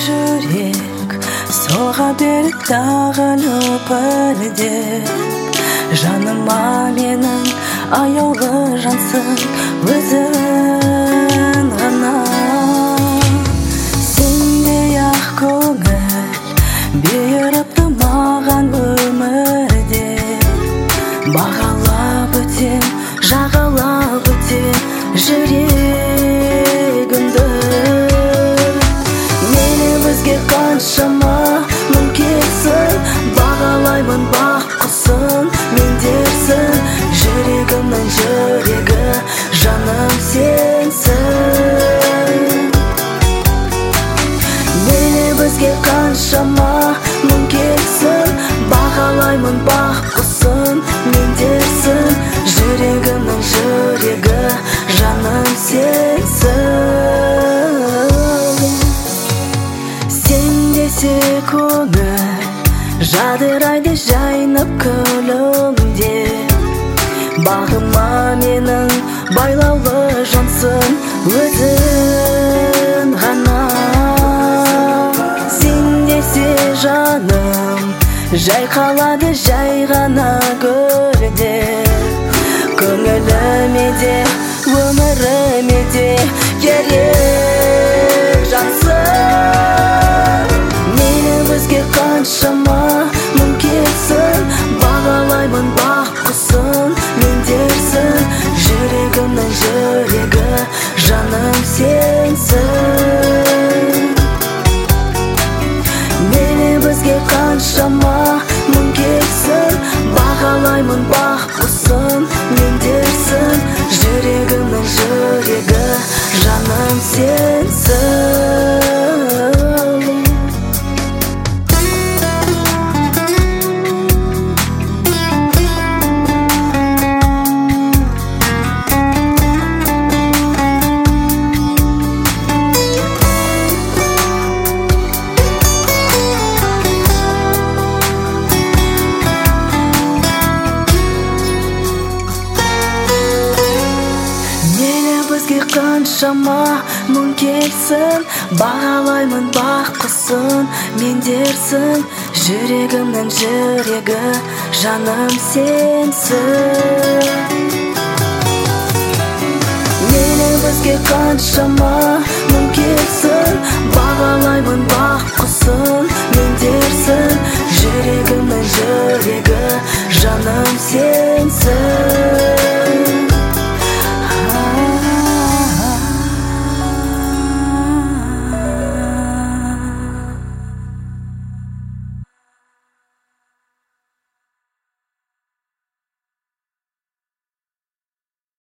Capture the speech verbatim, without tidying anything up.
жүрек соға беріп тағы лүпілдеп, жаныма менің аяулы жансың өзің ғана. Сендей ақ көңіл беріпті маған өмірде, бағалап өтем, жағалап өтем жүрегімді. Мені өзге қаншама мүмкенсің, бағалаймын бақ құсын мен дерсің, жүрегімнің жүрегі жаным сенсің. Мені өзге қаншама мүмкенсің, бағалаймын бақ құсын мен дерсің, жүрегімнің жүрегі жаным сенсің. Сен десе көңіл жадырайды жайнап күлімде, бағыма менің байлаулы жансың өзің ғана. Сен десе жаным жайқалады жай ғана гүлде, көңіліме де өміріме де керек жансың. Мені өзге қаншама мүмкенсің, бағалаймын бақ құсын мен дерсің, жүрегімнің жүрегі жаным сенсің. Мені өзге қаншама мүмкенсің, бағалаймын бақ құсын мен дерсің, жүрегімнің жүрегі жаным сенсің. Өзге қаншама мүмкенсің, бағалаймын бақ құсын мен дерсің, жүрегімнің жүрегі жаным сенсің. Мені өзге қаншама мүмкенсің, бағалаймын бақ құсын